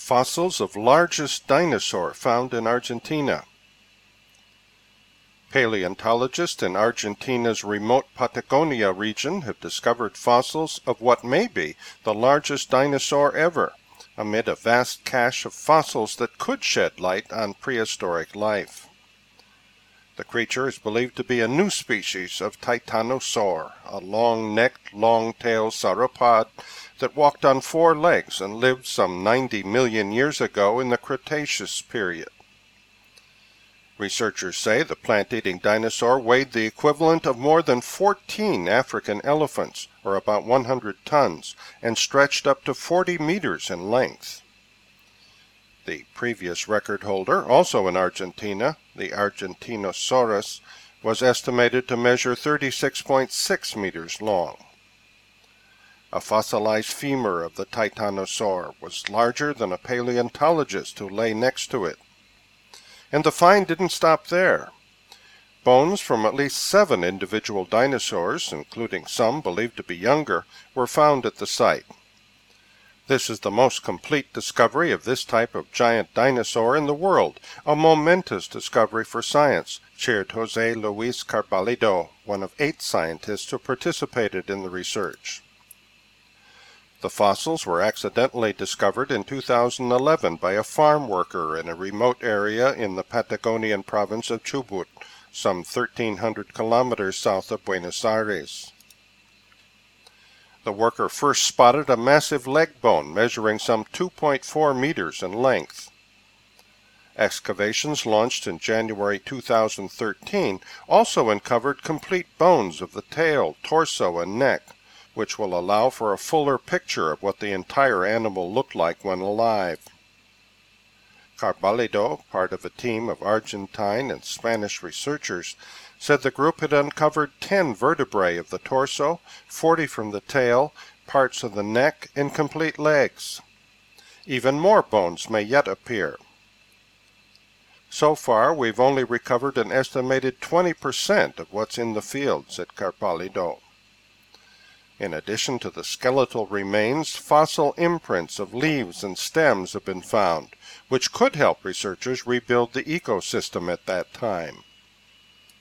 Fossils of largest dinosaur found in Argentina. Paleontologists in Argentina's remote Patagonia region have discovered fossils of what may be the largest dinosaur ever, amid a vast cache of fossils that could shed light on prehistoric life. The creature is believed to be a new species of Titanosaur, a long-necked, long-tailed sauropod that walked on 4 legs and lived some 90 million years ago in the Cretaceous period. Researchers say the plant-eating dinosaur weighed the equivalent of more than 14 African elephants, or about 100 tons, and stretched up to 40 meters in length. The previous record holder, also in Argentina, the Argentinosaurus, was estimated to measure 36.6 meters long. A fossilized femur of the Titanosaur was larger than a paleontologist who lay next to it. And the find didn't stop there. Bones from at least 7 individual dinosaurs, including some believed to be younger, were found at the site. This is the most complete discovery of this type of giant dinosaur in the world, a momentous discovery for science, shared José Luis Carballido, one of 8 scientists who participated in the research. The fossils were accidentally discovered in 2011 by a farm worker in a remote area in the Patagonian province of Chubut, some 1,300 kilometers south of Buenos Aires. The worker first spotted a massive leg bone measuring some 2.4 meters in length. Excavations launched in January 2013 also uncovered complete bones of the tail, torso, and neck, which will allow for a fuller picture of what the entire animal looked like when alive. Carballido, part of a team of Argentine and Spanish researchers, said the group had uncovered 10 vertebrae of the torso, 40 from the tail, parts of the neck, and complete legs. Even more bones may yet appear. So far, we've only recovered an estimated 20% of what's in the field, said Carballido. In addition to the skeletal remains, fossil imprints of leaves and stems have been found, which could help researchers rebuild the ecosystem at that time.